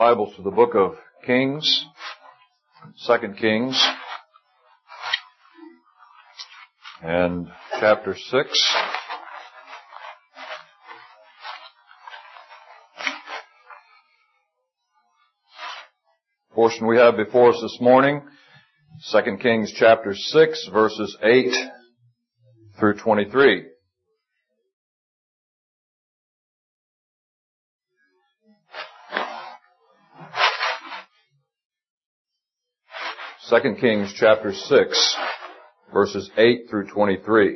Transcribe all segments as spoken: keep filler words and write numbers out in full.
Bibles to the book of Kings, Second Kings, and chapter six. The portion we have before us this morning, Second Kings chapter six, verses eight through twenty-three. Second Kings chapter six, verses eight through twenty-three.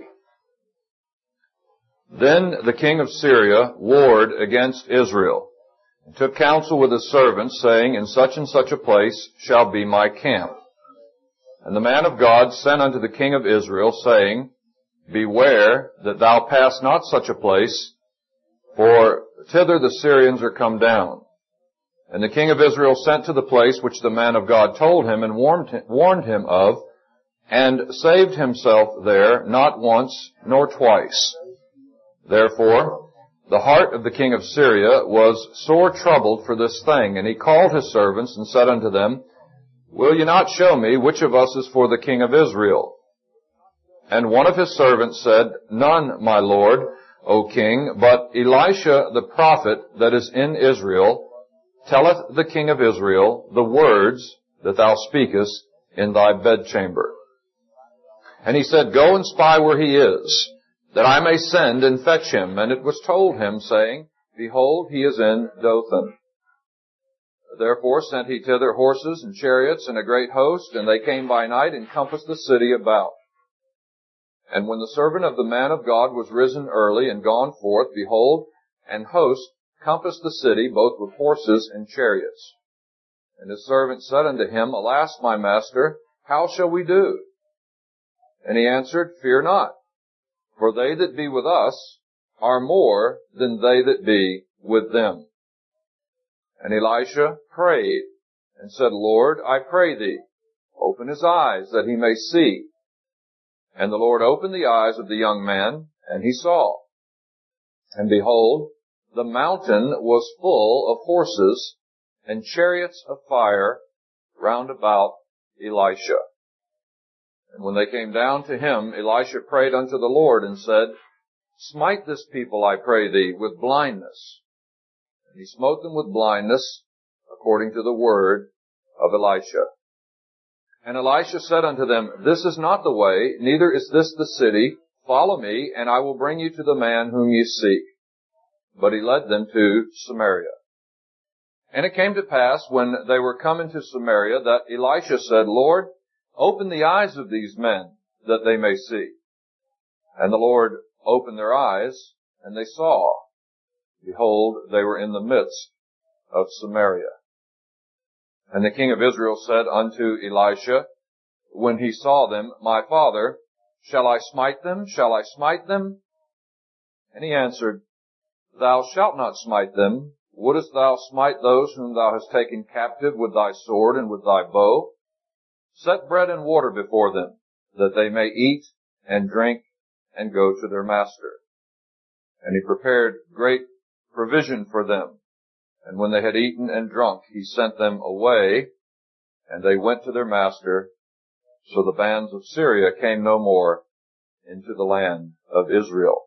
Then the king of Syria warred against Israel, and took counsel with his servants, saying, In such and such a place shall be my camp. And the man of God sent unto the king of Israel, saying, Beware that thou pass not such a place, for thither the Syrians are come down. And the king of Israel sent to the place which the man of God told him and warned him of, and saved himself there not once nor twice. Therefore, the heart of the king of Syria was sore troubled for this thing, and he called his servants and said unto them, Will ye not show me which of us is for the king of Israel? And one of his servants said, None, my lord, O king, but Elisha the prophet that is in Israel telleth the king of Israel the words that thou speakest in thy bedchamber. And he said, Go and spy where he is, that I may send and fetch him. And it was told him, saying, Behold, he is in Dothan. Therefore sent he thither horses and chariots and a great host, and they came by night and compassed the city about. And when the servant of the man of God was risen early and gone forth, behold, an host compassed the city, both with horses and chariots. And his servant said unto him, Alas, my master, how shall we do? And he answered, Fear not, for they that be with us are more than they that be with them. And Elisha prayed and said, Lord, I pray thee, open his eyes that he may see. And the Lord opened the eyes of the young man, and he saw. And behold, the mountain was full of horses and chariots of fire round about Elisha. And when they came down to him, Elisha prayed unto the Lord and said, Smite this people, I pray thee, with blindness. And he smote them with blindness, according to the word of Elisha. And Elisha said unto them, This is not the way, neither is this the city. Follow me, and I will bring you to the man whom ye seek. But he led them to Samaria. And it came to pass, when they were come into Samaria, that Elisha said, Lord, open the eyes of these men, that they may see. And the Lord opened their eyes, and they saw. Behold, they were in the midst of Samaria. And the king of Israel said unto Elisha, when he saw them, My father, shall I smite them? Shall I smite them? And he answered, Thou shalt not smite them. Wouldest thou smite those whom thou hast taken captive with thy sword and with thy bow? Set bread and water before them, that they may eat and drink and go to their master. And he prepared great provision for them. And when they had eaten and drunk, he sent them away, and they went to their master. So the bands of Syria came no more into the land of Israel.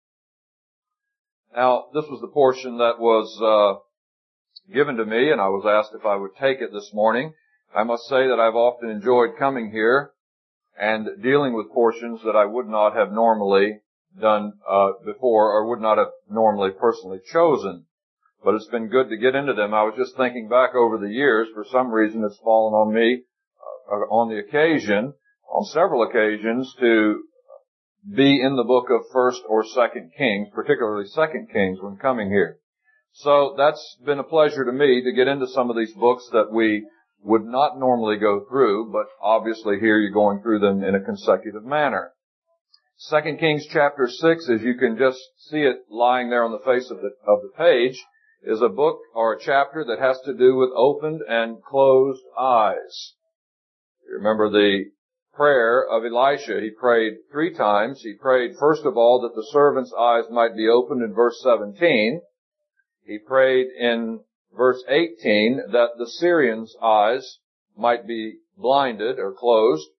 Now, this was the portion that was uh given to me, and I was asked if I would take it this morning. I must say that I've often enjoyed coming here and dealing with portions that I would not have normally done uh before, or would not have normally personally chosen. But it's been good to get into them. I was just thinking back over the years. For some reason, it's fallen on me uh, on the occasion, on several occasions, to be in the book of First or Second Kings, particularly Second Kings, when coming here. So that's been a pleasure to me to get into some of these books that we would not normally go through, but obviously here you're going through them in a consecutive manner. Second Kings chapter six, as you can just see it lying there on the face of the, of the page, is a book or a chapter that has to do with opened and closed eyes. You remember the prayer of Elisha. He prayed three times. He prayed, first of all, that the servant's eyes might be opened in verse seventeen. He prayed in verse eighteen, that the Syrians' eyes might be blinded or closed.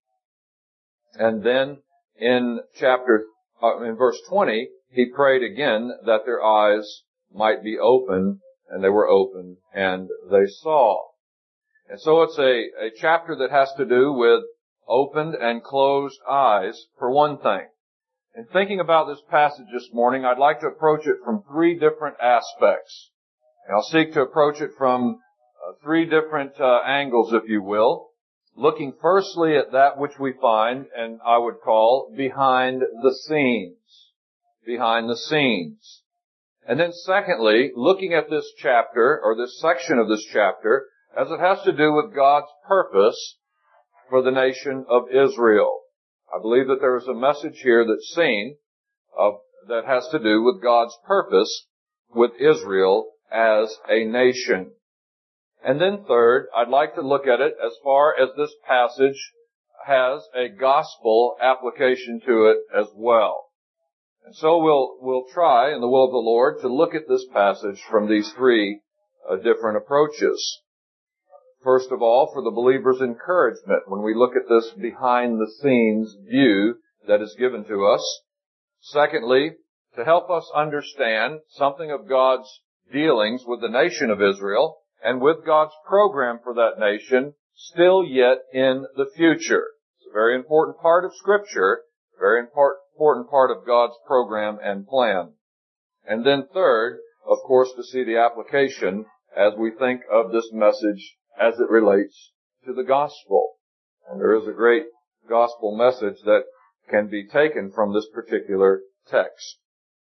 And then in chapter, uh, in verse twenty, he prayed again that their eyes might be open, and they were open, and they saw. And so it's a, a chapter that has to do with opened and closed eyes, for one thing. In thinking about this passage this morning, I'd like to approach it from three different aspects. And I'll seek to approach it from uh, three different uh, angles, if you will, looking firstly at that which we find, and I would call, behind the scenes. Behind the scenes. And then secondly, looking at this chapter, or this section of this chapter, as it has to do with God's purpose for the nation of Israel. I believe that there is a message here that's seen of, that has to do with God's purpose with Israel as a nation. And then third, I'd like to look at it as far as this passage has a gospel application to it as well. And so we'll, we'll try, in the will of the Lord, to look at this passage from these three uh, different approaches. First of all, for the believer's encouragement when we look at this behind-the-scenes view that is given to us. Secondly, to help us understand something of God's dealings with the nation of Israel and with God's program for that nation still yet in the future. It's a very important part of Scripture, a very important part of God's program and plan. And then third, of course, to see the application as we think of this message as it relates to the gospel. And there is a great gospel message that can be taken from this particular text.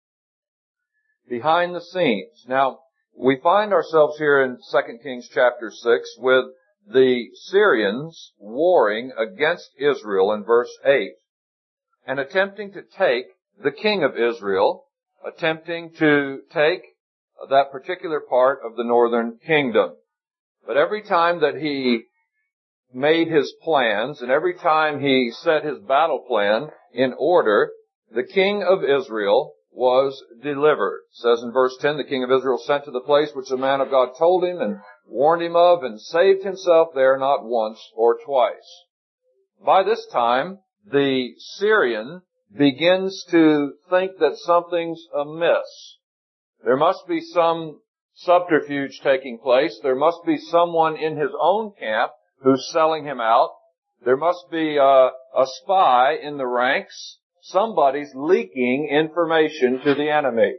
Behind the scenes. Now, we find ourselves here in Second Kings chapter six with the Syrians warring against Israel in verse eight and attempting to take the king of Israel, attempting to take that particular part of the northern kingdom. But every time that he made his plans and every time he set his battle plan in order, the king of Israel was delivered. It says in verse ten, the king of Israel sent to the place which the man of God told him and warned him of and saved himself there not once or twice. By this time, the Syrian begins to think that something's amiss. There must be some subterfuge taking place. There must be someone in his own camp who's selling him out. There must be a, a spy in the ranks. Somebody's leaking information to the enemy.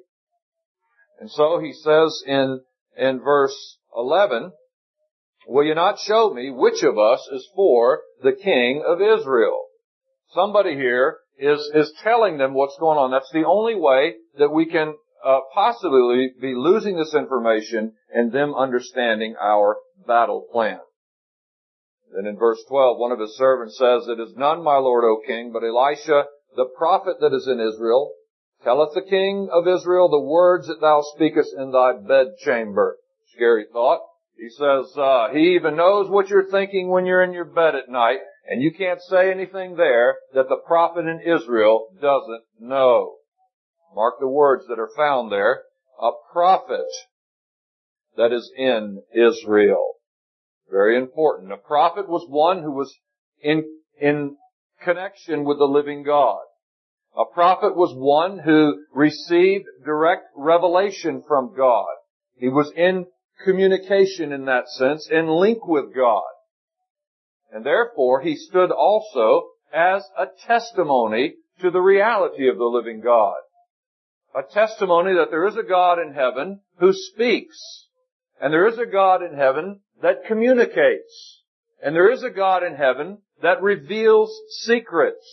And so he says in, in verse eleven, will you not show me which of us is for the king of Israel? Somebody here is, is telling them what's going on. That's the only way that we can Uh, possibly be losing this information and them understanding our battle plan. Then in verse twelve, one of his servants says, it is none, my lord, O king, but Elisha, the prophet that is in Israel, telleth the king of Israel the words that thou speakest in thy bedchamber. Scary thought. He says, uh, he even knows what you're thinking when you're in your bed at night, and you can't say anything there that the prophet in Israel doesn't know. Mark the words that are found there. A prophet that is in Israel. Very important. A prophet was one who was in, in connection with the living God. A prophet was one who received direct revelation from God. He was in communication in that sense, in link with God. And therefore, he stood also as a testimony to the reality of the living God. A testimony that there is a God in heaven who speaks. And there is a God in heaven that communicates. And there is a God in heaven that reveals secrets.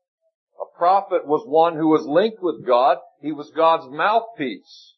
A prophet was one who was linked with God. He was God's mouthpiece.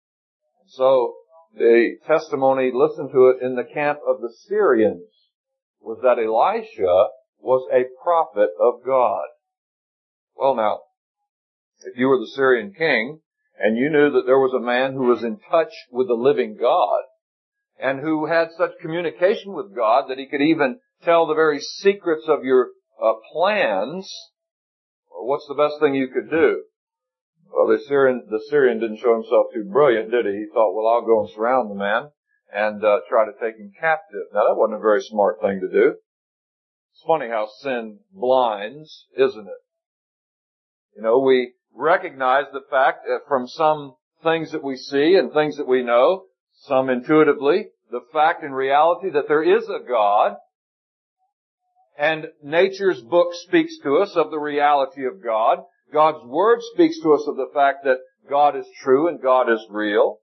So the testimony, listen to it, in the camp of the Syrians was that Elisha was a prophet of God. Well now, if you were the Syrian king, and you knew that there was a man who was in touch with the living God, and who had such communication with God that he could even tell the very secrets of your uh, plans, well, what's the best thing you could do? Well, the Syrian, the Syrian didn't show himself too brilliant, did he? He thought, well, I'll go and surround the man, and uh, try to take him captive. Now, that wasn't a very smart thing to do. It's funny how sin blinds, isn't it? You know, we recognize the fact that from some things that we see and things that we know, some intuitively, the fact and reality that there is a God, and nature's book speaks to us of the reality of God. God's Word speaks to us of the fact that God is true and God is real.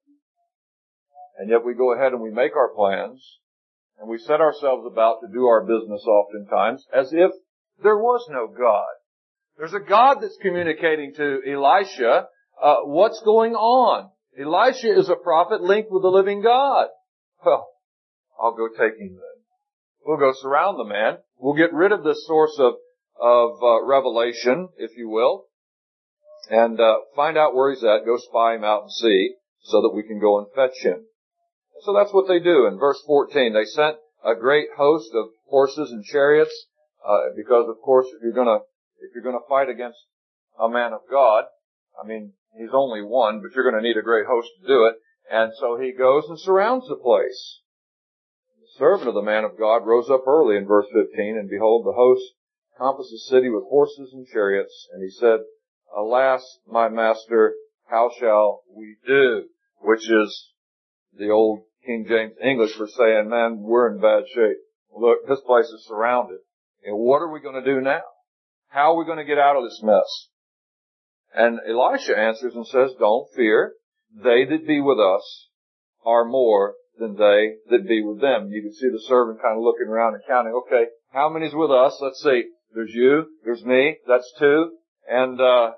And yet we go ahead and we make our plans, and we set ourselves about to do our business oftentimes as if there was no God. There's a God that's communicating to Elisha uh, what's going on. Elisha is a prophet linked with the living God. Well, I'll go take him then. We'll go surround the man. We'll get rid of this source of of uh, revelation, if you will, and uh, find out where he's at. Go spy him out and see, so that we can go and fetch him. So that's what they do. In verse fourteen, they sent a great host of horses and chariots, uh, because of course, if you're gonna if you're gonna fight against a man of God, I mean, he's only one, but you're gonna need a great host to do it. And so he goes and surrounds the place. The servant of the man of God rose up early in verse fifteen, and behold, the host encompassed the city with horses and chariots. And he said, Alas, my master, how shall we do? Which is the old King James English for saying, man, we're in bad shape. Look, this place is surrounded. And what are we going to do now? How are we going to get out of this mess? And Elisha answers and says, don't fear. They that be with us are more than they that be with them. You can see the servant kind of looking around and counting, okay, how many's with us? Let's see. There's you. There's me. That's two. And, uh,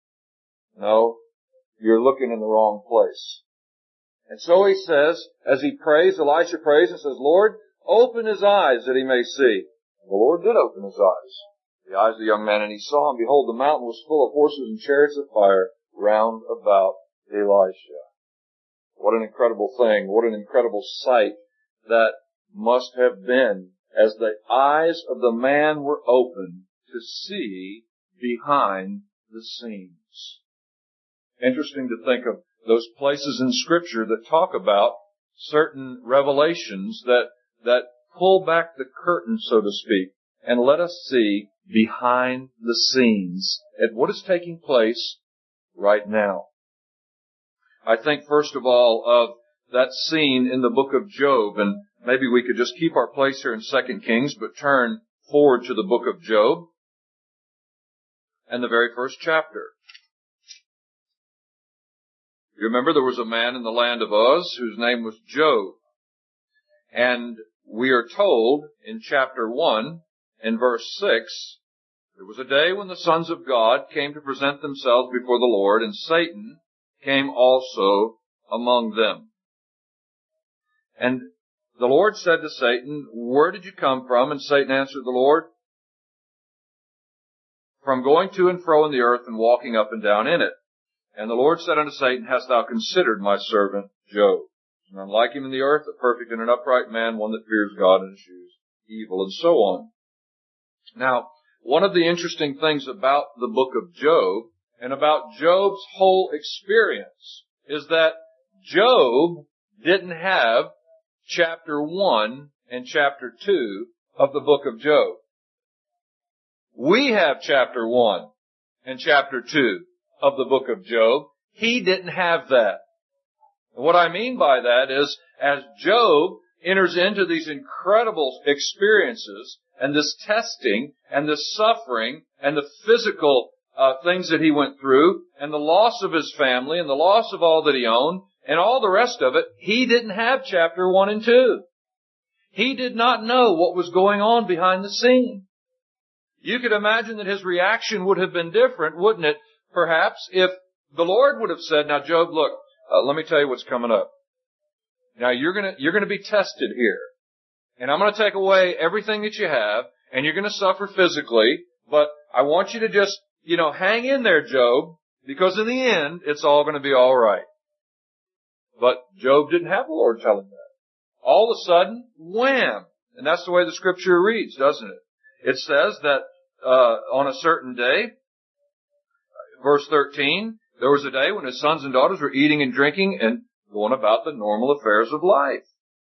no, you're looking in the wrong place. And so he says, as he prays, Elisha prays and says, Lord, open his eyes that he may see. And the Lord did open his eyes, the eyes of the young man, and he saw, and behold, the mountain was full of horses and chariots of fire round about Elisha. What an incredible thing. What an incredible sight that must have been as the eyes of the man were opened to see behind the scenes. Interesting to think of those places in Scripture that talk about certain revelations that, that pull back the curtain, so to speak, and let us see behind the scenes at what is taking place right now. I think, first of all, of that scene in the book of Job, and maybe we could just keep our place here in Second Kings, but turn forward to the book of Job and the very first chapter. You remember there was a man in the land of Uz whose name was Job. And we are told in chapter one, in verse six, there was a day when the sons of God came to present themselves before the Lord, and Satan came also among them. And the Lord said to Satan, Where did you come from? And Satan answered the Lord, From going to and fro in the earth and walking up and down in it. And the Lord said unto Satan, Hast thou considered my servant Job? None like him in the earth, a perfect and an upright man, one that fears God and eschews evil, and so on. Now, one of the interesting things about the book of Job and about Job's whole experience is that Job didn't have chapter one and chapter two of the book of Job. We have chapter one and chapter two of the book of Job. He didn't have that. And what I mean by that is, as Job enters into these incredible experiences and this testing and this suffering and the physical uh, things that he went through and the loss of his family and the loss of all that he owned and all the rest of it, he didn't have chapter one and two. He did not know what was going on behind the scene. You could imagine that his reaction would have been different, wouldn't it? Perhaps if the Lord would have said, now Job, look, uh, let me tell you what's coming up. Now you're gonna, you're gonna be tested here. And I'm gonna take away everything that you have, and you're gonna suffer physically, but I want you to just, you know, hang in there, Job, because in the end, it's all gonna be alright. But Job didn't have the Lord tell him that. All of a sudden, wham! And that's the way the Scripture reads, doesn't it? It says that, uh, on a certain day, verse thirteen, there was a day when his sons and daughters were eating and drinking and going about the normal affairs of life.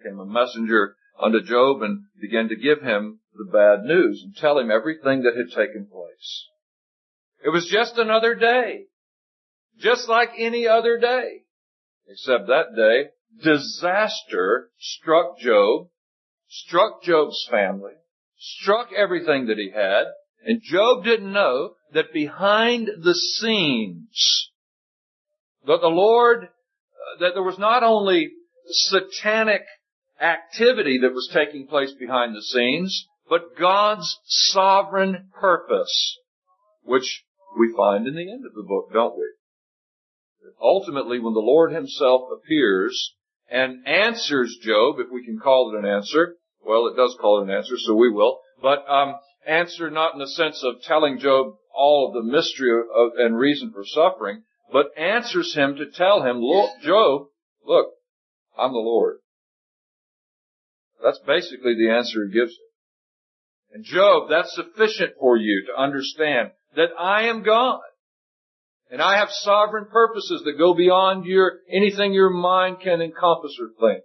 came a messenger unto Job and began to give him the bad news and tell him everything that had taken place. It was just another day, just like any other day, except that day, disaster struck Job, struck Job's family, struck everything that he had, and Job didn't know that behind the scenes, that the Lord, that there was not only satanic activity that was taking place behind the scenes, but God's sovereign purpose, which we find in the end of the book, don't we? Ultimately, when the Lord Himself appears and answers Job, if we can call it an answer, well, it does call it an answer, so we will, but um, answer not in the sense of telling Job all of the mystery of, and reason for suffering, but answers him to tell him, look, Job, look, I'm the Lord. That's basically the answer He gives him. And Job, that's sufficient for you to understand that I am God. And I have sovereign purposes that go beyond your anything your mind can encompass or think.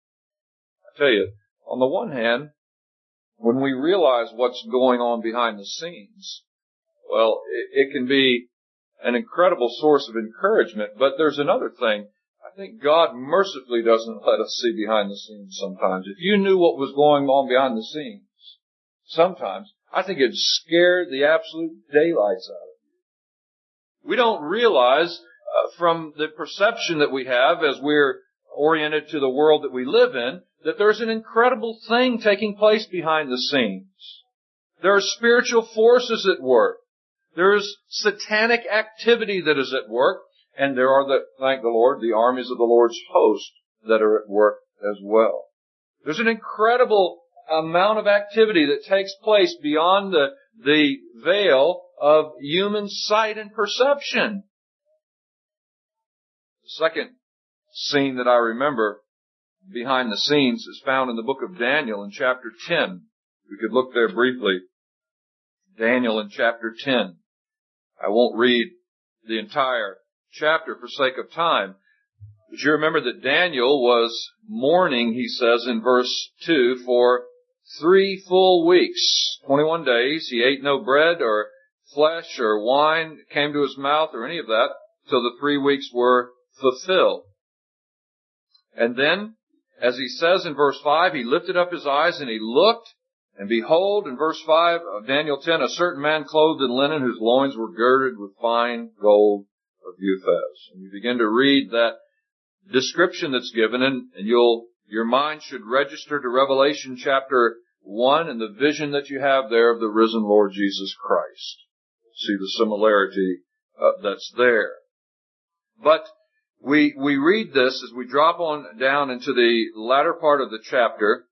I tell you, on the one hand, when we realize what's going on behind the scenes, well, it, it can be an incredible source of encouragement. But there's another thing. I think God mercifully doesn't let us see behind the scenes sometimes. If you knew what was going on behind the scenes, sometimes, I think it'd scare the absolute daylights out of you. We don't realize uh, from the perception that we have as we're oriented to the world that we live in, that there's an incredible thing taking place behind the scenes. There are spiritual forces at work. There is satanic activity that is at work. And there are, the, thank the Lord, the armies of the Lord's host that are at work as well. There's an incredible amount of activity that takes place beyond the, the veil of human sight and perception. The second scene that I remember behind the scenes is found in the book of Daniel in chapter ten. We could look there briefly. Daniel in chapter ten. I won't read the entire chapter for sake of time. But you remember that Daniel was mourning, he says in verse two, for three full weeks, twenty-one days. He ate no bread or flesh or wine came to his mouth or any of that till the three weeks were fulfilled. And then, as he says in verse five, he lifted up his eyes and he looked, and behold, in verse five of Daniel ten, a certain man clothed in linen whose loins were girded with fine gold of Uphaz. And you begin to read that description that's given, and, and you'll, your mind should register to Revelation chapter one and the vision that you have there of the risen Lord Jesus Christ. See the similarity uh, that's there. But we, we read this as we drop on down into the latter part of the chapter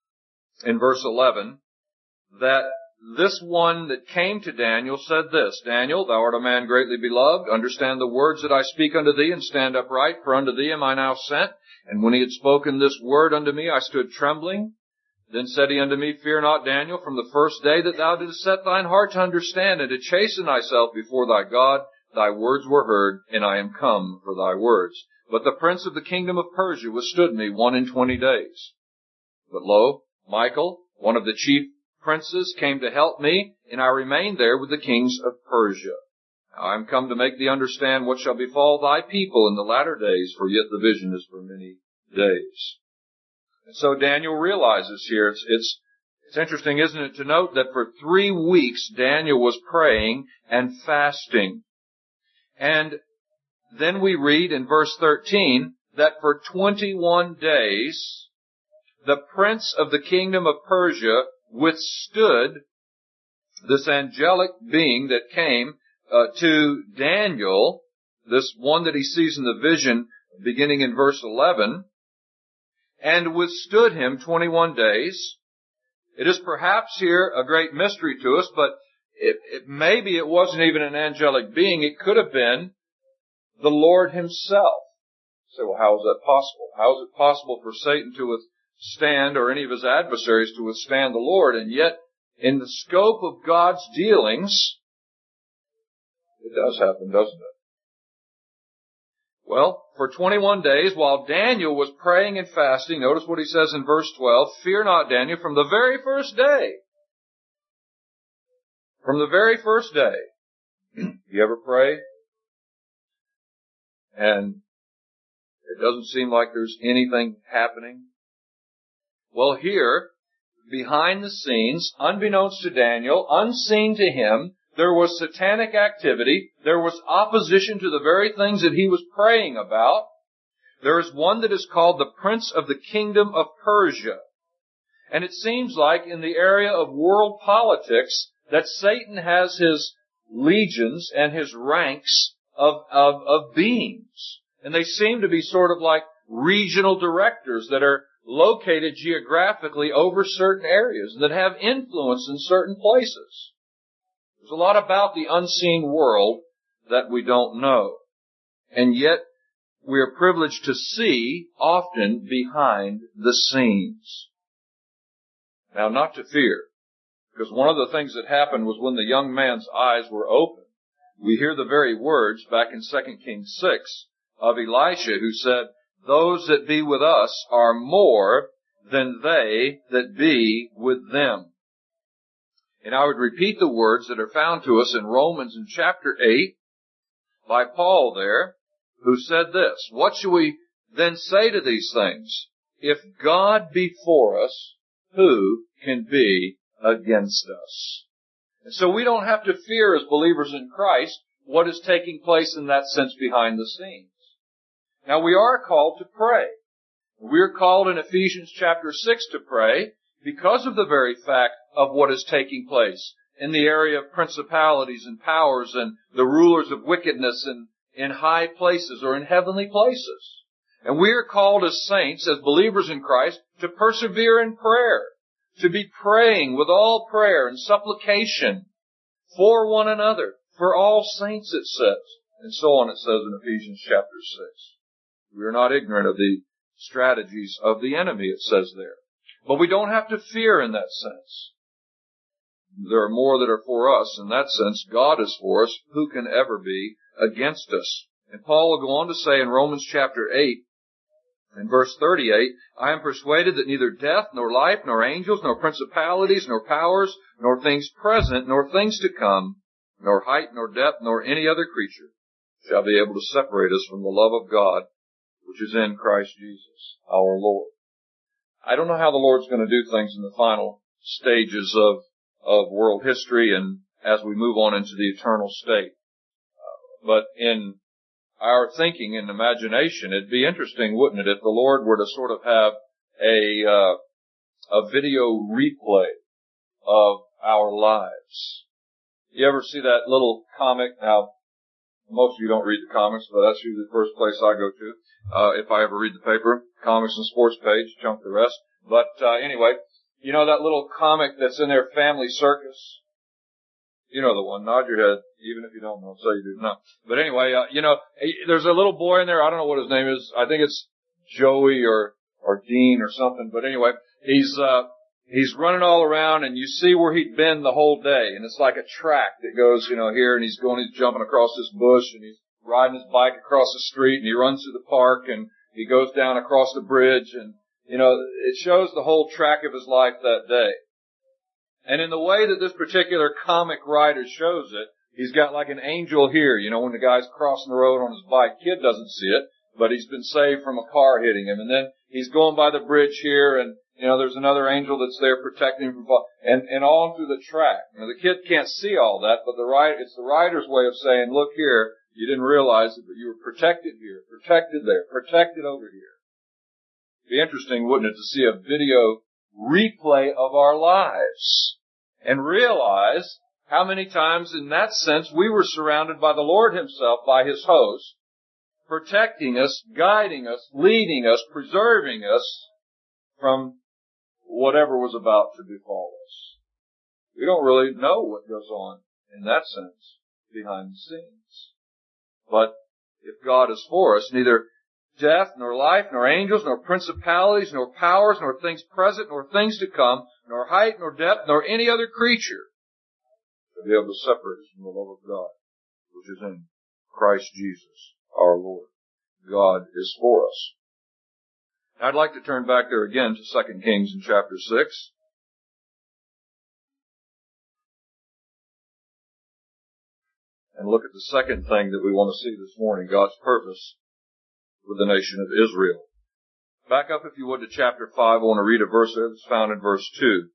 in verse eleven, that this one that came to Daniel said this, Daniel, thou art a man greatly beloved. Understand the words that I speak unto thee, and stand upright, for unto thee am I now sent. And when he had spoken this word unto me, I stood trembling. Then said he unto me, Fear not, Daniel, from the first day that thou didst set thine heart to understand and to chasten thyself before thy God, thy words were heard, and I am come for thy words. But the prince of the kingdom of Persia withstood me one and twenty days. But lo, Michael, one of the chief princes, came to help me, and I remained there with the kings of Persia. Now I am come to make thee understand what shall befall thy people in the latter days, for yet the vision is for many days. And so Daniel realizes here, it's, it's, it's interesting, isn't it, to note that for three weeks Daniel was praying and fasting. And then we read in verse thirteen that for twenty-one days the prince of the kingdom of Persia withstood this angelic being that came uh, to Daniel, this one that he sees in the vision beginning in verse eleven, and withstood him twenty-one days. It is perhaps here a great mystery to us, but it, it, maybe it wasn't even an angelic being. It could have been the Lord Himself. You say, well, how is that possible? How is it possible for Satan to withstand, or any of his adversaries to withstand the Lord? And yet, in the scope of God's dealings, it does happen, doesn't it? Well, for twenty-one days, while Daniel was praying and fasting, notice what he says in verse twelve, fear not, Daniel, from the very first day. From the very first day. You ever pray? And it doesn't seem like there's anything happening? Well, here, behind the scenes, unbeknownst to Daniel, unseen to him, there was satanic activity. There was opposition to the very things that he was praying about. There is one that is called the Prince of the Kingdom of Persia. And it seems like in the area of world politics that Satan has his legions and his ranks of, of, of beings. And they seem to be sort of like regional directors that are located geographically over certain areas that have influence in certain places. There's a lot about the unseen world that we don't know. And yet, we are privileged to see often behind the scenes. Now, not to fear, because one of the things that happened was when the young man's eyes were opened, we hear the very words back in Second Kings six of Elisha who said, those that be with us are more than they that be with them. And I would repeat the words that are found to us in Romans in chapter eight by Paul there, who said this, what shall we then say to these things? If God be for us, who can be against us? And so we don't have to fear as believers in Christ what is taking place in that sense behind the scenes. Now we are called to pray. We're called in Ephesians chapter six to pray because of the very fact of what is taking place in the area of principalities and powers and the rulers of wickedness in, in high places or in heavenly places. And we are called as saints, as believers in Christ, to persevere in prayer, to be praying with all prayer and supplication for one another, for all saints, it says. And so on it says in Ephesians chapter six. We are not ignorant of the strategies of the enemy, it says there. But we don't have to fear in that sense. There are more that are for us. In that sense, God is for us. Who can ever be against us? And Paul will go on to say in Romans chapter eight, in verse thirty-eight, I am persuaded that neither death, nor life, nor angels, nor principalities, nor powers, nor things present, nor things to come, nor height, nor depth, nor any other creature shall be able to separate us from the love of God, which is in Christ Jesus, our Lord. I don't know how the Lord's going to do things in the final stages of, of world history and as we move on into the eternal state. Uh, but in our thinking and imagination, it'd be interesting, wouldn't it, if the Lord were to sort of have a, uh, a video replay of our lives. You ever see that little comic? Now, most of you don't read the comics, but that's usually the first place I go to. Uh, if I ever read the paper, comics and sports page, chunk the rest. But, uh, anyway, you know that little comic that's in their Family Circus? You know the one. Nod your head, even if you don't know. Say you do. No. But anyway, uh, you know, there's a little boy in there. I don't know what his name is. I think it's Joey or, or Dean or something. But anyway, he's, uh, he's running all around and you see where he'd been the whole day. And it's like a track that goes, you know, here and he's going, he's jumping across this bush and he's riding his bike across the street and he runs through the park and he goes down across the bridge and, you know, it shows the whole track of his life that day. And in the way that this particular comic writer shows it, he's got like an angel here, you know, when the guy's crossing the road on his bike. Kid doesn't see it, but he's been saved from a car hitting him. And then he's going by the bridge here and, you know, there's another angel that's there protecting him from fall, and, and on through the track. Now the kid can't see all that, but the writer, it's the writer's way of saying, look here, you didn't realize it, but you were protected here, protected there, protected over here. It'd be interesting, wouldn't it, to see a video replay of our lives and realize how many times in that sense we were surrounded by the Lord Himself, by His host, protecting us, guiding us, leading us, preserving us from whatever was about to befall us. We don't really know what goes on in that sense behind the scenes. But if God is for us, neither death, nor life, nor angels, nor principalities, nor powers, nor things present, nor things to come, nor height, nor depth, nor any other creature shall be able to separate us from the love of God, which is in Christ Jesus our Lord. God is for us. I'd like to turn back there again to Second Kings in chapter six. And look at the second thing that we want to see this morning, God's purpose with the nation of Israel. Back up, if you would, to chapter five. I want to read a verse there that's found in verse two.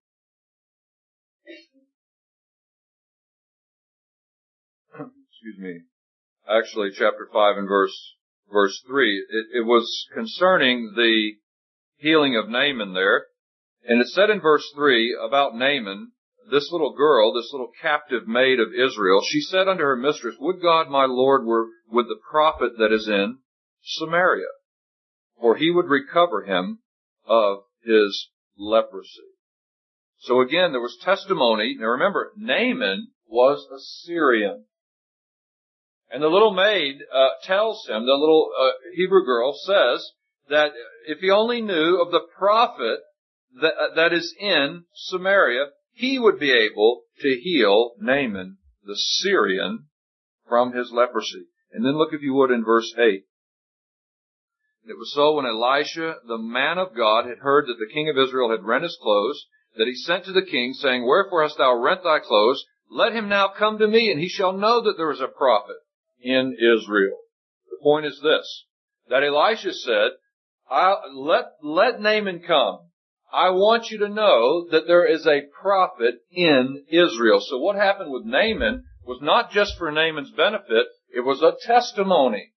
Excuse me. Actually, chapter five and verse verse three. It, it was concerning the healing of Naaman there. And it said in verse three about Naaman, this little girl, this little captive maid of Israel, she said unto her mistress, Would God my Lord were with the prophet that is in Samaria, for he would recover him of his leprosy. So again, there was testimony. Now remember, Naaman was a Syrian. And the little maid uh, tells him, the little uh, Hebrew girl says, that if he only knew of the prophet that, uh, that is in Samaria, he would be able to heal Naaman, the Syrian, from his leprosy. And then look, if you would, in verse eight. It was so when Elisha, the man of God, had heard that the king of Israel had rent his clothes, that he sent to the king, saying, Wherefore hast thou rent thy clothes? Let him now come to me, and he shall know that there is a prophet in Israel. The point is this, that Elisha said, I'll, let, let Naaman come. I want you to know that there is a prophet in Israel. So what happened with Naaman was not just for Naaman's benefit, it was a testimony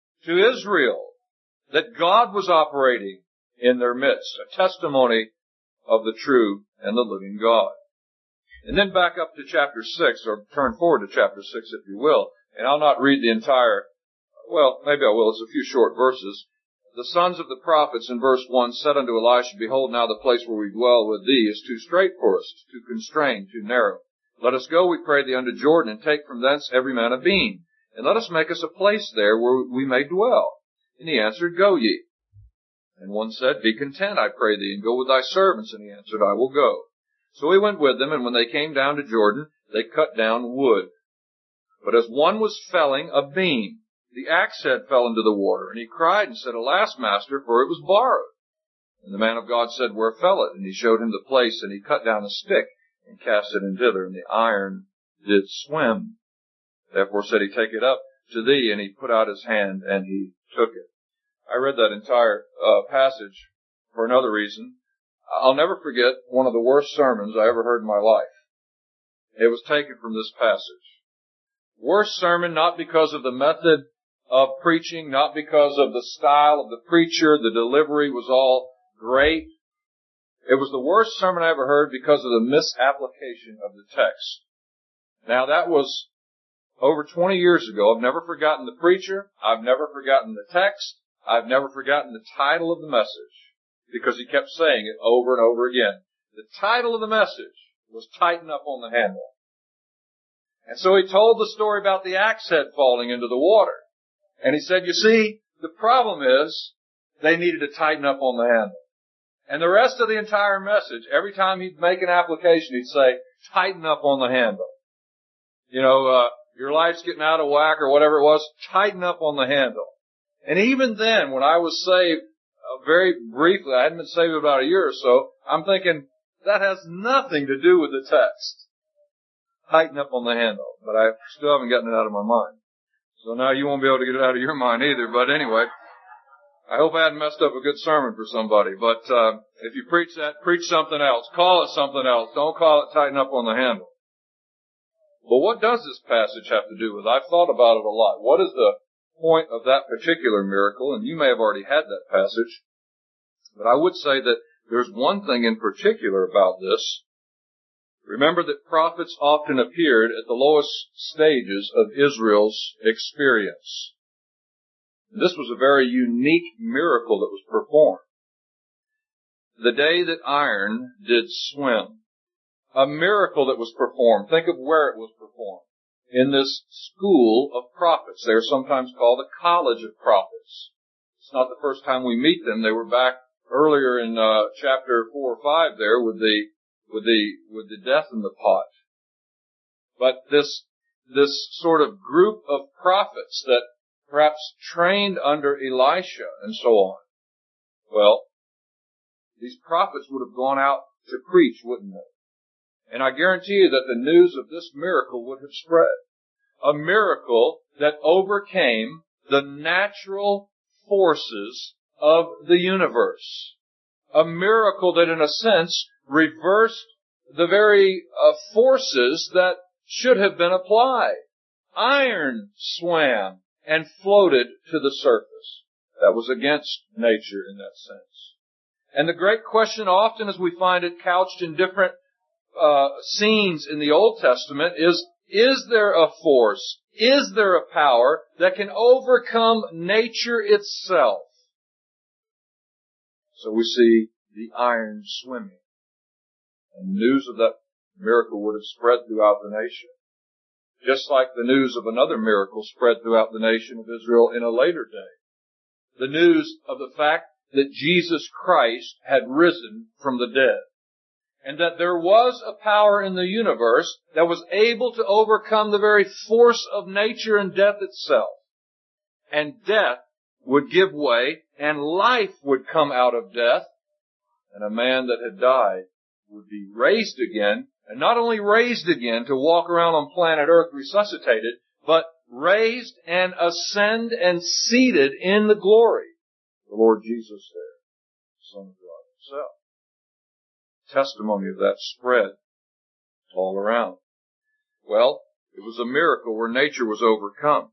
to Israel that God was operating in their midst, a testimony of the true and the living God. And then back up to chapter six, or turn forward to chapter six if you will, and I'll not read the entire, well, maybe I will, it's a few short verses. The sons of the prophets in verse one said unto Elisha, Behold, now the place where we dwell with thee is too strait for us, too constrained, too narrow. Let us go, we pray thee, unto Jordan, and take from thence every man a beam, and let us make us a place there where we may dwell. And he answered, Go ye. And one said, Be content, I pray thee, and go with thy servants. And he answered, I will go. So he went with them, and when they came down to Jordan, they cut down wood. But as one was felling a beam, the axe head fell into the water, and he cried and said, Alas, master, for it was borrowed. And the man of God said, Where fell it? And he showed him the place, and he cut down a stick and cast it in thither, and the iron did swim. Therefore said he, Take it up to thee, and he put out his hand, and he took it. I read that entire uh, passage for another reason. I'll never forget one of the worst sermons I ever heard in my life. It was taken from this passage. Worst sermon, not because of the method of preaching, not because of the style of the preacher. The delivery was all great. It was the worst sermon I ever heard because of the misapplication of the text. Now that was over twenty years ago. I've never forgotten the preacher. I've never forgotten the text. I've never forgotten the title of the message, because he kept saying it over and over again. The title of the message was Tighten Up on the Handle. And so he told the story about the axe head falling into the water. And he said, you see, the problem is they needed to tighten up on the handle. And the rest of the entire message, every time he'd make an application, he'd say, tighten up on the handle. You know, uh, your life's getting out of whack or whatever it was, tighten up on the handle. And even then, when I was saved, uh, very briefly, I hadn't been saved about a year or so, I'm thinking, that has nothing to do with the text. Tighten up on the handle. But I still haven't gotten it out of my mind. So now you won't be able to get it out of your mind either. But anyway, I hope I hadn't messed up a good sermon for somebody. But uh, if you preach that, preach something else. Call it something else. Don't call it tighten up on the handle. But what does this passage have to do with? I've thought about it a lot. What is the point of that particular miracle? And you may have already had that passage. But I would say that there's one thing in particular about this. Remember that prophets often appeared at the lowest stages of Israel's experience. This was a very unique miracle that was performed. The day that iron did swim. A miracle that was performed. Think of where it was performed. In this school of prophets. They are sometimes called the College of Prophets. It's not the first time we meet them. They were back earlier in uh, chapter four or five there with the with the with the death in the pot. But this this sort of group of prophets that perhaps trained under Elisha and so on. Well, these prophets would have gone out to preach, wouldn't they? And I guarantee you that the news of this miracle would have spread. A miracle that overcame the natural forces of the universe. A miracle that, in a sense, reversed the very uh, forces that should have been applied. Iron swam and floated to the surface. That was against nature in that sense. And the great question, often as we find it couched in different uh, scenes in the Old Testament, is, is there a force, is there a power that can overcome nature itself? So we see the iron swimming. And news of that miracle would have spread throughout the nation. Just like the news of another miracle spread throughout the nation of Israel in a later day. The news of the fact that Jesus Christ had risen from the dead. And that there was a power in the universe that was able to overcome the very force of nature and death itself. And death would give way, and life would come out of death, and a man that had died would be raised again, and not only raised again to walk around on planet Earth resuscitated, but raised and ascend and seated in the glory. The Lord Jesus there, Son of God Himself. Testimony of that spread all around. Well, it was a miracle where nature was overcome.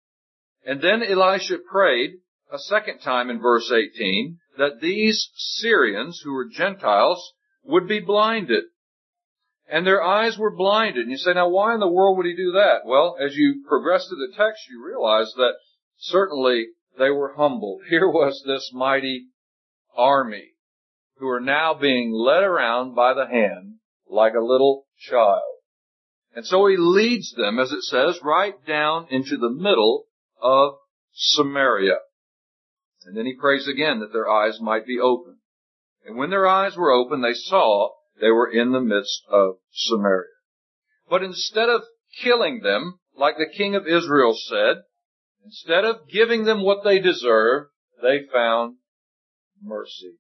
And then Elisha prayed a second time in verse eighteen that these Syrians, who were Gentiles, would be blinded. And their eyes were blinded. And you say, now why in the world would he do that? Well, as you progress through the text, you realize that certainly they were humbled. Here was this mighty army who are now being led around by the hand like a little child. And so he leads them, as it says, right down into the middle of Samaria. And then he prays again that their eyes might be opened. And when their eyes were opened, they saw they were in the midst of Samaria. But instead of killing them, like the king of Israel said, instead of giving them what they deserved, they found mercy.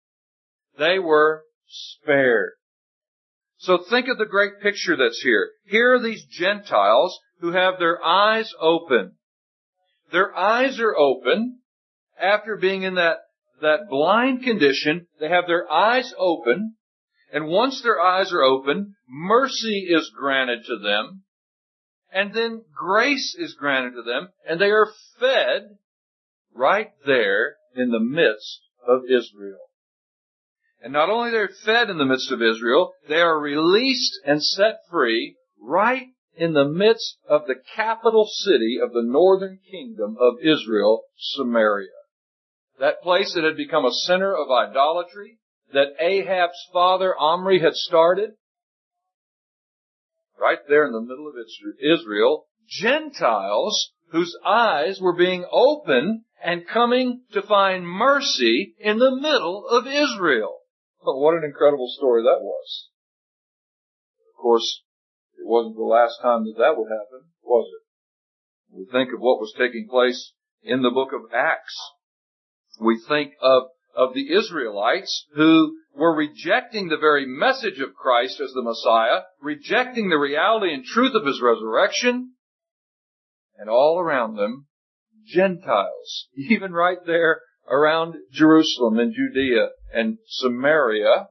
They were spared. So think of the great picture that's here. Here are these Gentiles who have their eyes open. Their eyes are open after being in that, that blind condition. They have their eyes open. And once their eyes are open, mercy is granted to them. And then grace is granted to them. And they are fed right there in the midst of Israel. And not only they're fed in the midst of Israel, they are released and set free right in the midst of the capital city of the northern kingdom of Israel, Samaria. That place that had become a center of idolatry, that Ahab's father Omri had started. Right there in the middle of Israel, Gentiles whose eyes were being opened and coming to find mercy in the middle of Israel. But what an incredible story that was. Of course, it wasn't the last time that that would happen, was it? We think of what was taking place in the book of Acts. We think of, of the Israelites who were rejecting the very message of Christ as the Messiah, rejecting the reality and truth of His resurrection, and all around them, Gentiles, even right there around Jerusalem and Judea and Samaria,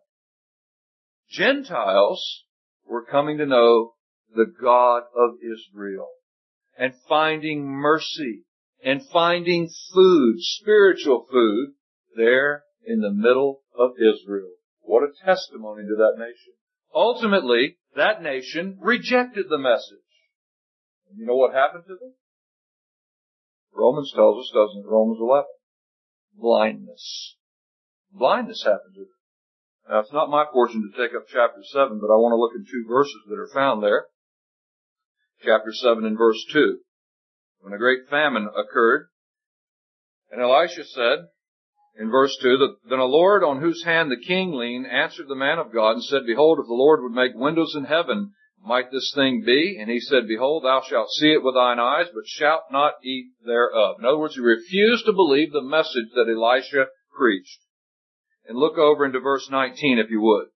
Gentiles were coming to know the God of Israel and finding mercy and finding food, spiritual food, there in the middle of Israel. What a testimony to that nation. Ultimately, that nation rejected the message. And you know what happened to them? Romans tells us, doesn't it? Romans eleven. Blindness. Blindness happened to them. Now, it's not my portion to take up chapter seven, but I want to look at two verses that are found there. Chapter seven and verse two. When a great famine occurred, and Elisha said, in verse two, that then a Lord on whose hand the king leaned answered the man of God and said, Behold, if the Lord would make windows in heaven, might this thing be? And he said, Behold, thou shalt see it with thine eyes, but shalt not eat thereof. In other words, he refused to believe the message that Elisha preached. And look over into verse nineteen, if you would.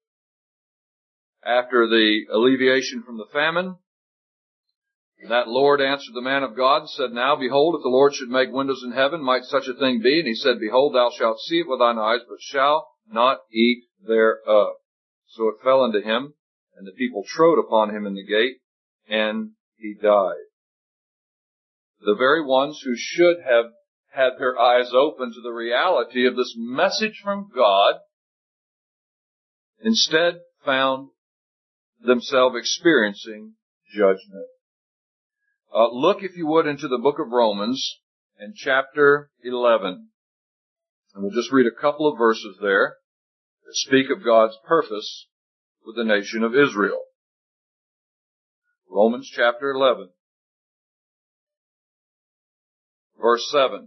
After the alleviation from the famine, that Lord answered the man of God and said, Now, behold, if the Lord should make windows in heaven, might such a thing be? And he said, Behold, thou shalt see it with thine eyes, but shalt not eat thereof. So it fell unto him, and the people trode upon him in the gate, and he died. The very ones who should have had their eyes open to the reality of this message from God, instead found themselves experiencing judgment. Uh, look, if you would, into the book of Romans and chapter eleven. And we'll just read a couple of verses there that speak of God's purpose with the nation of Israel. Romans chapter eleven, verse seven.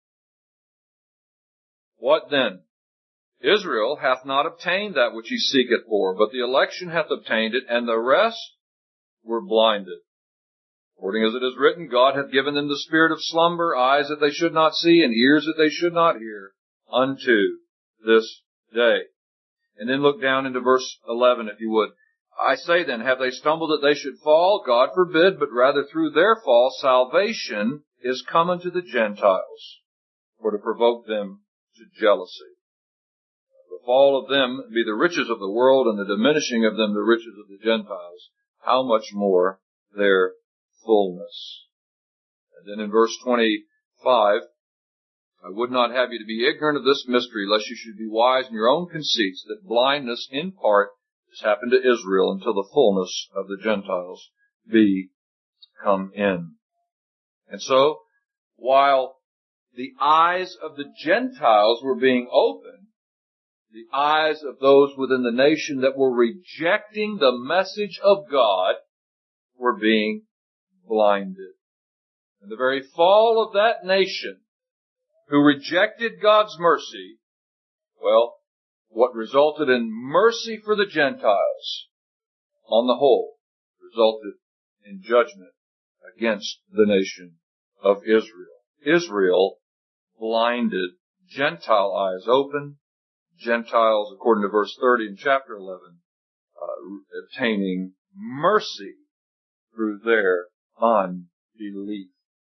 What then? Israel hath not obtained that which he seeketh for, but the election hath obtained it, and the rest were blinded. According as it is written, God hath given them the spirit of slumber, eyes that they should not see, and ears that they should not hear, unto this day. And then look down into verse eleven, if you would. I say then, have they stumbled that they should fall? God forbid, but rather through their fall salvation is come unto the Gentiles, for to provoke them to jealousy. The fall of them be the riches of the world, and the diminishing of them the riches of the Gentiles. How much more their fullness. And then in verse twenty-five, I would not have you to be ignorant of this mystery, lest you should be wise in your own conceits, that blindness in part has happened to Israel until the fullness of the Gentiles be come in. And so, while the eyes of the Gentiles were being opened, the eyes of those within the nation that were rejecting the message of God were being blinded. And the very fall of that nation who rejected God's mercy, well, what resulted in mercy for the Gentiles, on the whole, resulted in judgment against the nation of Israel. Israel blinded, Gentile eyes open, Gentiles, according to verse thirty in chapter eleven, uh, obtaining mercy through their unbelief.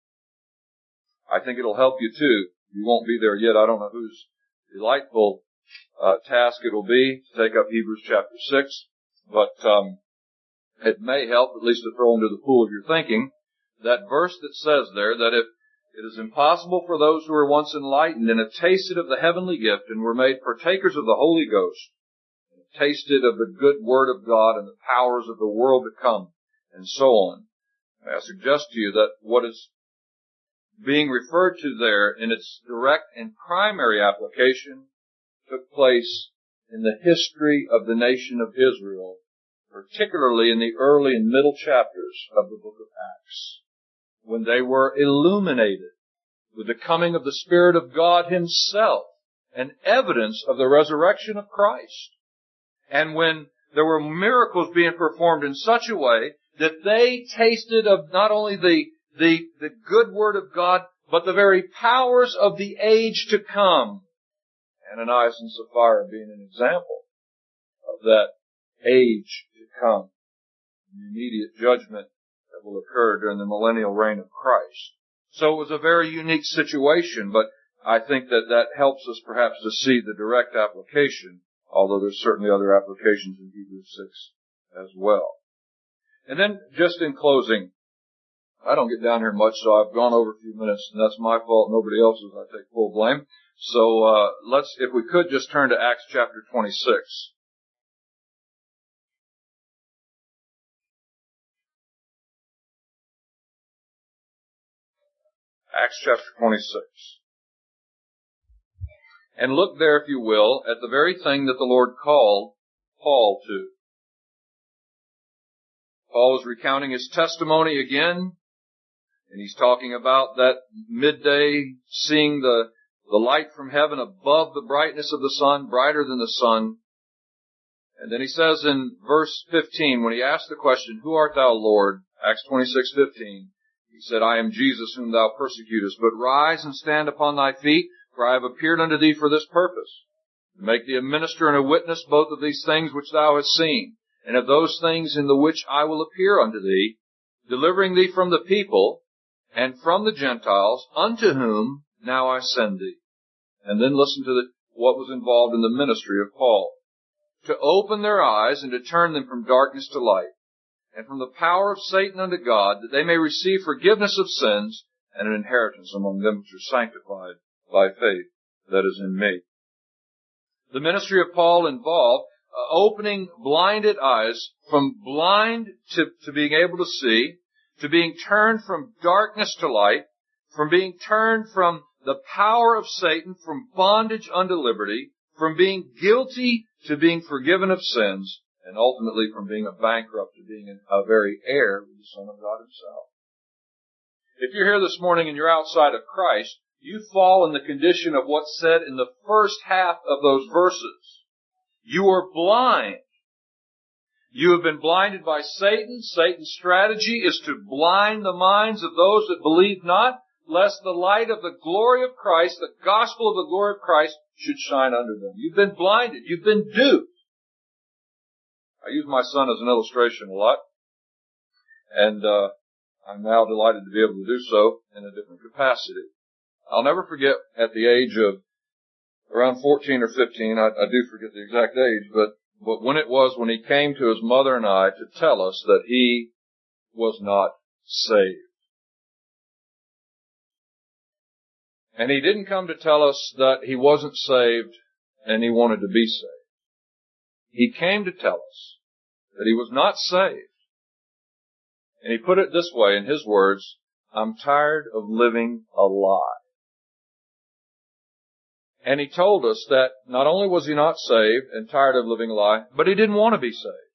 I think it'll help you too. You won't be there yet. I don't know whose delightful uh, task it'll be to take up Hebrews chapter six, but um, it may help at least to throw into the pool of your thinking that verse that says there that if it is impossible for those who were once enlightened and have tasted of the heavenly gift and were made partakers of the Holy Ghost, and have tasted of the good word of God and the powers of the world to come, and so on. I suggest to you that what is being referred to there in its direct and primary application took place in the history of the nation of Israel, particularly in the early and middle chapters of the book of Acts, when they were illuminated with the coming of the Spirit of God Himself, an evidence of the resurrection of Christ. And when there were miracles being performed in such a way that they tasted of not only the, the, the good Word of God, but the very powers of the age to come. Ananias and Sapphira being an example of that age to come, the immediate judgment that will occur during the millennial reign of Christ. So it was a very unique situation, but I think that that helps us perhaps to see the direct application, although there's certainly other applications in Hebrews six as well. And then, just in closing, I don't get down here much, so I've gone over a few minutes, and that's my fault, nobody else's. I take full blame. So uh let's, if we could, just turn to Acts chapter twenty-six. Acts chapter twenty-six. And look there, if you will, at the very thing that the Lord called Paul to. Paul is recounting his testimony again, and he's talking about that midday, seeing the, the light from heaven above the brightness of the sun, brighter than the sun. And then he says in verse fifteen, when he asked the question, "Who art thou, Lord?" Acts twenty-six fifteen, he said, "I am Jesus whom thou persecutest. But rise and stand upon thy feet, for I have appeared unto thee for this purpose, to make thee a minister and a witness both of these things which thou hast seen, and of those things in the which I will appear unto thee, delivering thee from the people and from the Gentiles, unto whom now I send thee." And then listen to the, what was involved in the ministry of Paul. "To open their eyes and to turn them from darkness to light, and from the power of Satan unto God, that they may receive forgiveness of sins and an inheritance among them which are sanctified by faith that is in me." The ministry of Paul involved uh, opening blinded eyes from blind to, to being able to see, to being turned from darkness to light, from being turned from the power of Satan, from bondage unto liberty, from being guilty to being forgiven of sins, and ultimately from being a bankrupt to being a very heir with the Son of God himself. If you're here this morning and you're outside of Christ, you fall in the condition of what's said in the first half of those verses. You are blind. You have been blinded by Satan. Satan's strategy is to blind the minds of those that believe not, lest the light of the glory of Christ, the gospel of the glory of Christ, should shine under them. You've been blinded. You've been duped. I use my son as an illustration a lot, and uh, I'm now delighted to be able to do so in a different capacity. I'll never forget at the age of around fourteen or fifteen, I, I do forget the exact age, but, but when it was when he came to his mother and I to tell us that he was not saved. And he didn't come to tell us that he wasn't saved and he wanted to be saved. He came to tell us that he was not saved. And he put it this way in his words, "I'm tired of living a lie." And he told us that not only was he not saved and tired of living a lie, but he didn't want to be saved.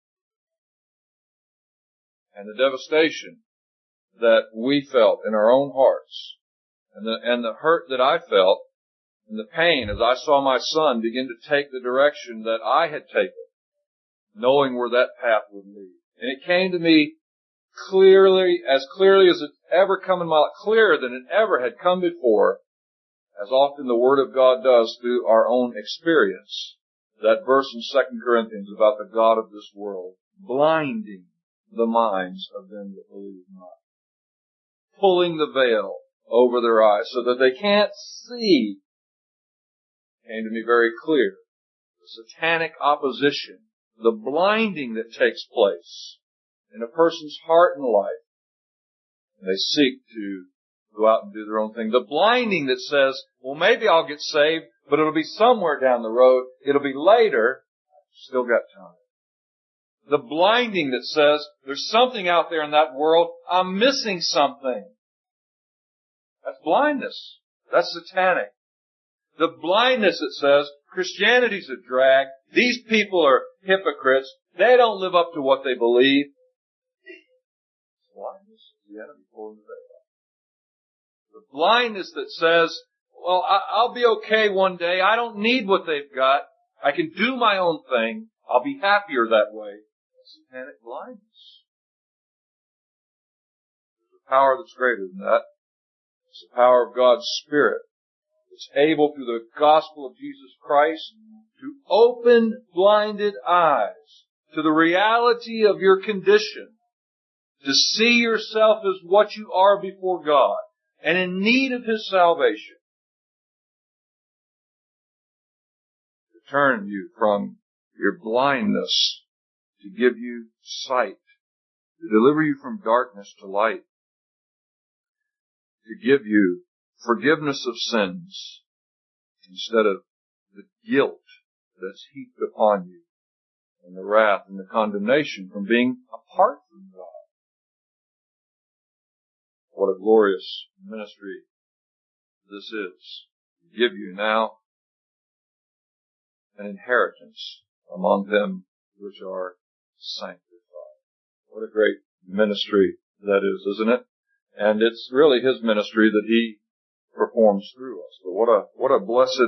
And the devastation that we felt in our own hearts, and the, and the hurt that I felt, and the pain as I saw my son begin to take the direction that I had taken, knowing where that path would lead. And it came to me clearly, as clearly as it ever come in my life, clearer than it ever had come before, as often the Word of God does through our own experience. That verse in Second Corinthians about the God of this world, blinding the minds of them that believe not. Pulling the veil over their eyes so that they can't see, came to me very clear. The satanic opposition, the blinding that takes place in a person's heart and life. And they seek to go out and do their own thing. The blinding that says, well, maybe I'll get saved, but it'll be somewhere down the road. It'll be later. I've still got time. The blinding that says, there's something out there in that world. I'm missing something. That's blindness. That's satanic. The blindness that says, Christianity's a drag. These people are hypocrites. They don't live up to what they believe. Blindness is the enemy pulling the veil. The blindness that says, well, I'll be okay one day. I don't need what they've got. I can do my own thing. I'll be happier that way. That's satanic blindness. There's a power that's greater than that. It's the power of God's Spirit. It's able through the gospel of Jesus Christ to open blinded eyes to the reality of your condition, to see yourself as what you are before God and in need of His salvation, to turn you from your blindness, to give you sight, to deliver you from darkness to light, to give you forgiveness of sins instead of the guilt that's heaped upon you and the wrath and the condemnation from being apart from God. What a glorious ministry this is. To give you now an inheritance among them which are sanctified. What a great ministry that is, isn't it? And it's really His ministry that He performs through us. But what a, what a blessed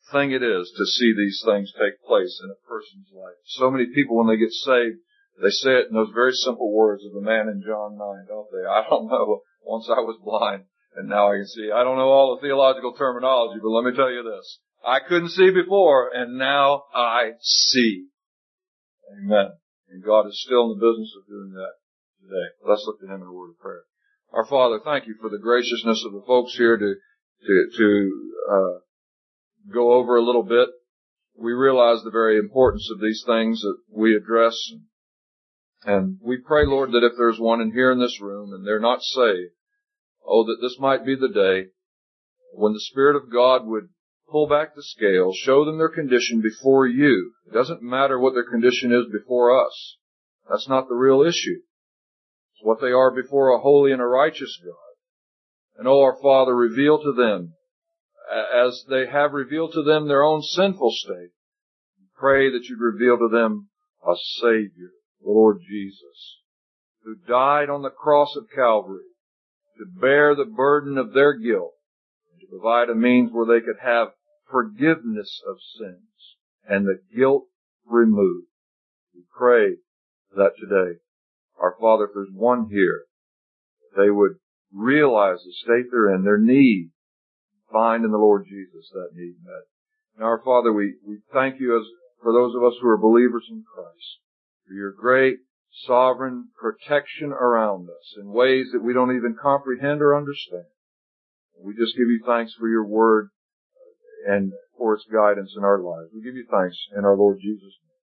thing it is to see these things take place in a person's life. So many people, when they get saved, they say it in those very simple words of the man in John nine, don't they? I don't know. Once I was blind, and now I can see. I don't know all the theological terminology, but let me tell you this. I couldn't see before, and now I see. Amen. And God is still in the business of doing that today. Let's look to Him in a word of prayer. Our Father, thank You for the graciousness of the folks here to, to, to, uh, go over a little bit. We realize the very importance of these things that we address. And we pray, Lord, that if there's one in here in this room and they're not saved, oh, that this might be the day when the Spirit of God would pull back the scales, show them their condition before You. It doesn't matter what their condition is before us. That's not the real issue. It's what they are before a holy and a righteous God. And, oh, our Father, reveal to them, as they have revealed to them their own sinful state, pray that You'd reveal to them a Savior, the Lord Jesus, who died on the cross of Calvary to bear the burden of their guilt and to provide a means where they could have forgiveness of sins and the guilt removed. We pray that today, our Father, if there's one here, they would realize the state they're in, their need, find in the Lord Jesus that need met. And our Father, we, we thank You as for those of us who are believers in Christ, for Your great sovereign protection around us in ways that we don't even comprehend or understand. We just give You thanks for Your word and for its guidance in our lives. We give You thanks in our Lord Jesus' name.